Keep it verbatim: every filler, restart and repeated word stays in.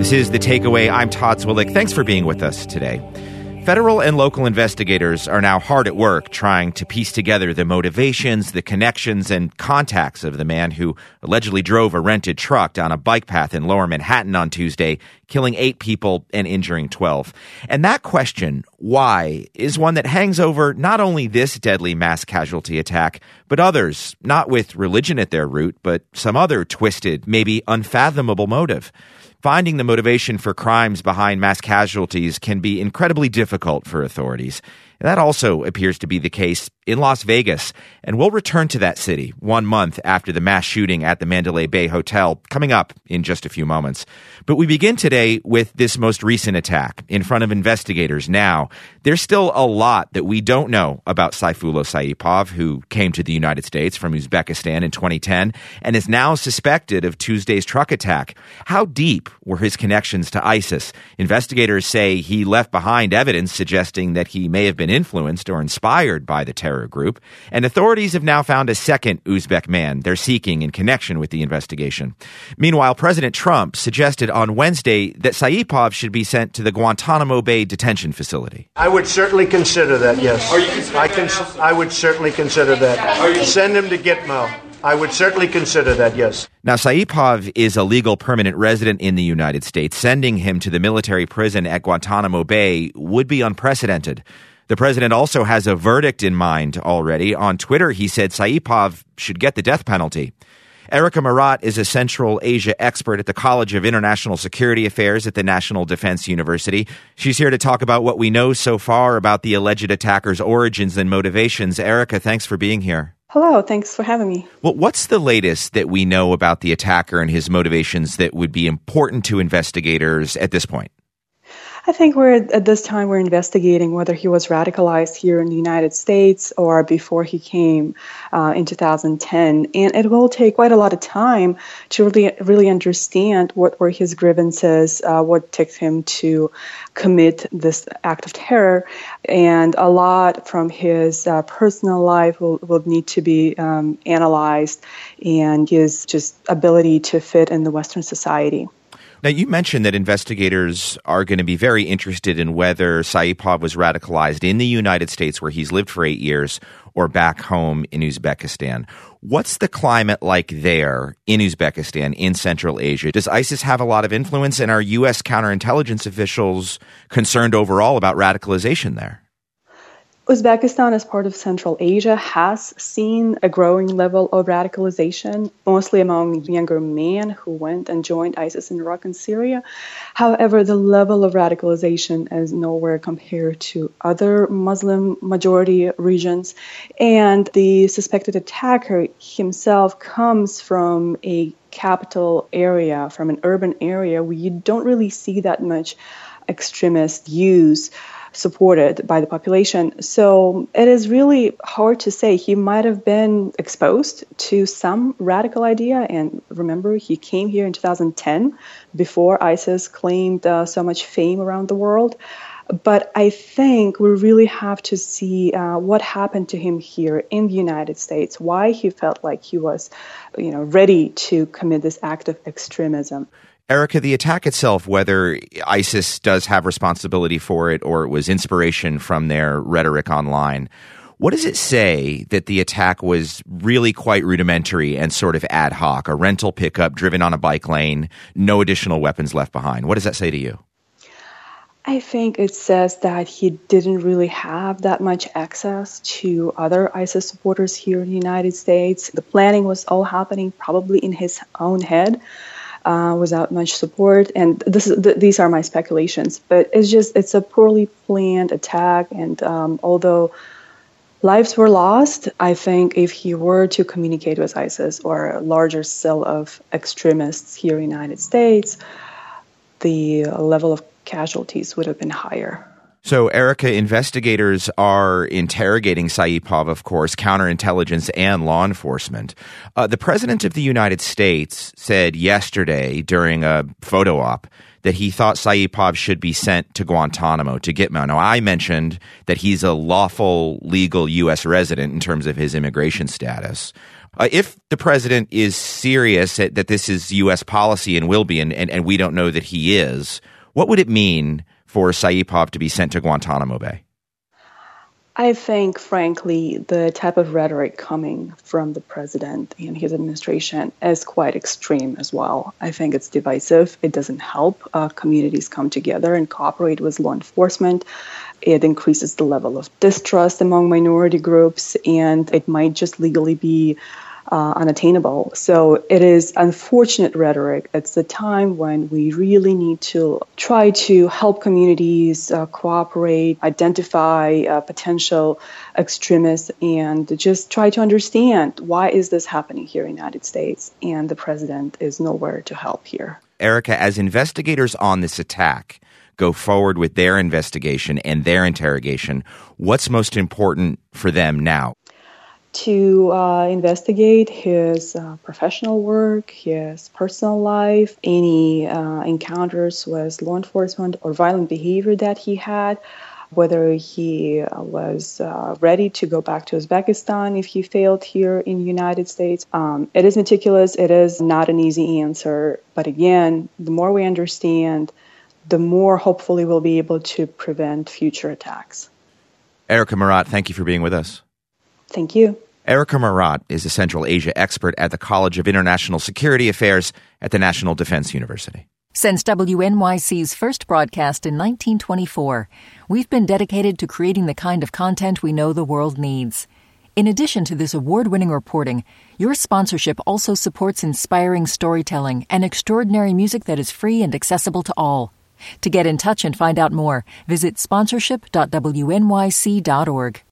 This is The Takeaway. I'm Todd Zwillich. Thanks for being with us today. Federal and local investigators are now hard at work trying to piece together the motivations, the connections, and contacts of the man who allegedly drove a rented truck down a bike path in Lower Manhattan on Tuesday, killing eight people and injuring twelve. And that question, why, is one that hangs over not only this deadly mass casualty attack, but others, not with religion at their root, but some other twisted, maybe unfathomable motive. Finding the motivation for crimes behind mass casualties can be incredibly difficult for authorities. And that also appears to be the case in Las Vegas. And we'll return to that city one month after the mass shooting at the Mandalay Bay Hotel, coming up in just a few moments. But we begin today with this most recent attack in front of investigators now. There's still a lot that we don't know about Sayfullo Saipov, who came to the United States from Uzbekistan in twenty ten and is now suspected of Tuesday's truck attack. How deep were his connections to ISIS? Investigators say he left behind evidence suggesting that he may have been influenced or inspired by the terror group. And authorities have now found a second Uzbek man they're seeking in connection with the investigation. Meanwhile, President Trump suggested on Wednesday that Saipov should be sent to the Guantanamo Bay detention facility. I would certainly consider that, yes. Are you considering I, that cons- now? I would certainly consider that. Are you- Send him to Gitmo. I would certainly consider that, yes. Now, Saipov is a legal permanent resident in the United States. Sending him to the military prison at Guantanamo Bay would be unprecedented. The president also has a verdict in mind already. On Twitter, he said Saipov should get the death penalty. Erica Marat is a Central Asia expert at the College of International Security Affairs at the National Defense University. She's here to talk about what we know so far about the alleged attacker's origins and motivations. Erica, thanks for being here. Hello, thanks for having me. Well, what's the latest that we know about the attacker and his motivations that would be important to investigators at this point? I think we're at this time we're investigating whether he was radicalized here in the United States or before he came uh, in two thousand ten. And it will take quite a lot of time to really, really understand what were his grievances, uh, what took him to commit this act of terror. And a lot from his uh, personal life will, will need to be um, analyzed, and his just ability to fit in the Western society. Now, you mentioned that investigators are going to be very interested in whether Saipov was radicalized in the United States, where he's lived for eight years, or back home in Uzbekistan. What's the climate like there in Uzbekistan, in Central Asia? Does ISIS have a lot of influence, and are U S counterintelligence officials concerned overall about radicalization there? Uzbekistan, as part of Central Asia, has seen a growing level of radicalization, mostly among younger men who went and joined ISIS in Iraq and Syria. However, the level of radicalization is nowhere compared to other Muslim majority regions. And the suspected attacker himself comes from a capital area, from an urban area where you don't really see that much extremist views supported by the population. So it is really hard to say. He might have been exposed to some radical idea. And remember, he came here in two thousand ten before ISIS claimed uh, so much fame around the world. But I think we really have to see uh, what happened to him here in the United States, why he felt like he was, you know, ready to commit this act of extremism. Erica, the attack itself, whether ISIS does have responsibility for it or it was inspiration from their rhetoric online, what does it say that the attack was really quite rudimentary and sort of ad hoc, a rental pickup driven on a bike lane, no additional weapons left behind? What does that say to you? I think it says that he didn't really have that much access to other ISIS supporters here in the United States. The planning was all happening probably in his own head. Uh, without much support, and this is, th- these are my speculations. But it's just it's a poorly planned attack, and um, although lives were lost, I think if he were to communicate with ISIS or a larger cell of extremists here in the United States, the level of casualties would have been higher. So, Erica, investigators are interrogating Saipov, of course, counterintelligence and law enforcement. Uh, the President of the United States said yesterday during a photo op that he thought Saipov should be sent to Guantanamo, to Gitmo. Now, I mentioned that he's a lawful, legal U S resident in terms of his immigration status. Uh, if the president is serious, that this is U S policy and will be, and, and, and we don't know that he is, what would it mean for Saipov to be sent to Guantanamo Bay? I think, frankly, the type of rhetoric coming from the president and his administration is quite extreme as well. I think it's divisive. It doesn't help uh, communities come together and cooperate with law enforcement. It increases the level of distrust among minority groups, and it might just legally be Uh, unattainable. So it is unfortunate rhetoric. It's the time when we really need to try to help communities uh, cooperate, identify uh, potential extremists, and just try to understand why is this happening here in the United States. And the president is nowhere to help here. Erica, as investigators on this attack go forward with their investigation and their interrogation, what's most important for them now? To uh, investigate his uh, professional work, his personal life, any uh, encounters with law enforcement or violent behavior that he had, whether he uh, was uh, ready to go back to Uzbekistan if he failed here in the United States. Um, it is meticulous. It is not an easy answer. But again, the more we understand, the more hopefully we'll be able to prevent future attacks. Erica Marat, thank you for being with us. Thank you. Erica Marat is a Central Asia expert at the College of International Security Affairs at the National Defense University. Since W N Y C's first broadcast in nineteen twenty-four, we've been dedicated to creating the kind of content we know the world needs. In addition to this award-winning reporting, your sponsorship also supports inspiring storytelling and extraordinary music that is free and accessible to all. To get in touch and find out more, visit sponsorship dot w n y c dot org.